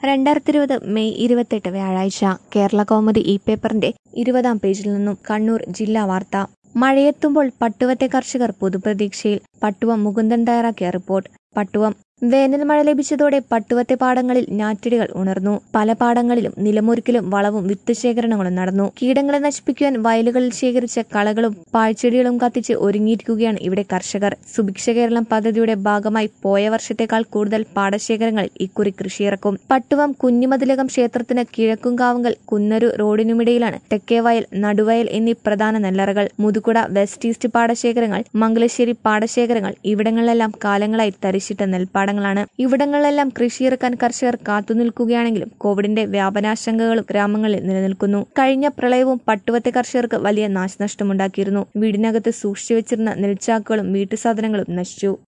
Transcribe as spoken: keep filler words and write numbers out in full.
രണ്ടായിരത്തി ഇരുപത് മെയ് ഇരുപത്തെട്ട് വ്യാഴാഴ്ച കേരള കൗമുദി ഇ പേപ്പറിന്റെ ഇരുപതാം പേജിൽ നിന്നും കണ്ണൂർ ജില്ലാ വാർത്ത. മഴയെത്തുമ്പോൾ പട്ടുവത്തെ കർഷകർ പുതുപ്രതീക്ഷയിൽ. പട്ടുവം മുകുന്ദൻ തയ്യാറാക്കിയ റിപ്പോർട്ട്. പട്ടുവം വേനൽ മഴ ലഭിച്ചതോടെ പട്ടുവത്തെ പാടങ്ങളിൽ ഞാറ്റടികൾ ഉണർന്നു. പല പാടങ്ങളിലും നിലമൊരുക്കലും വളവും വിത്ത് ശേഖരണങ്ങളും നടന്നു. കീടങ്ങളെ നശിപ്പിക്കുവാൻ വയലുകളിൽ ശേഖരിച്ച കളകളും പാഴ്ചെടികളും കത്തിച്ച് ഒരുങ്ങിയിരിക്കുകയാണ് ഇവിടെ കർഷകർ. സുഭിക്ഷ കേരളം പദ്ധതിയുടെ ഭാഗമായി പോയ വർഷത്തേക്കാൾ കൂടുതൽ പാടശേഖരങ്ങളിൽ ഇക്കുറി കൃഷിയിറക്കും. പട്ടുവം കുഞ്ഞിമതിലകം ക്ഷേത്രത്തിന് കിഴക്കുംകാവുങ്കൽ കുന്നരു റോഡിനുമിടയിലാണ് തെക്കേവയൽ, നടുവയൽ എന്നീ പ്രധാന നെല്ലറകൾ. മുതുകുട, വെസ്റ്റ് ഈസ്റ്റ് പാടശേഖരങ്ങൾ, മംഗലശ്ശേരി പാടശേഖരങ്ങൾ ഇവിടങ്ങളിലെല്ലാം കാലങ്ങളായി തരിശിട്ട നെൽപ്പാടങ്ങൾ ാണ് ഇവിടങ്ങളിലെല്ലാം കൃഷിയിറക്കാൻ കർഷകർ കാത്തുനിൽക്കുകയാണെങ്കിലും കോവിഡിന്റെ വ്യാപനാശങ്കകളും ഗ്രാമങ്ങളിൽ നിലനിൽക്കുന്നു. കഴിഞ്ഞ പ്രളയവും പട്ടുവത്തെ കർഷകർക്ക് വലിയ നാശനഷ്ടമുണ്ടാക്കിയിരുന്നു. വീടിനകത്ത് സൂക്ഷിച്ചു വെച്ചിരുന്ന നെൽച്ചാക്കുകളും വീട്ടുസാധനങ്ങളും നശിച്ചു.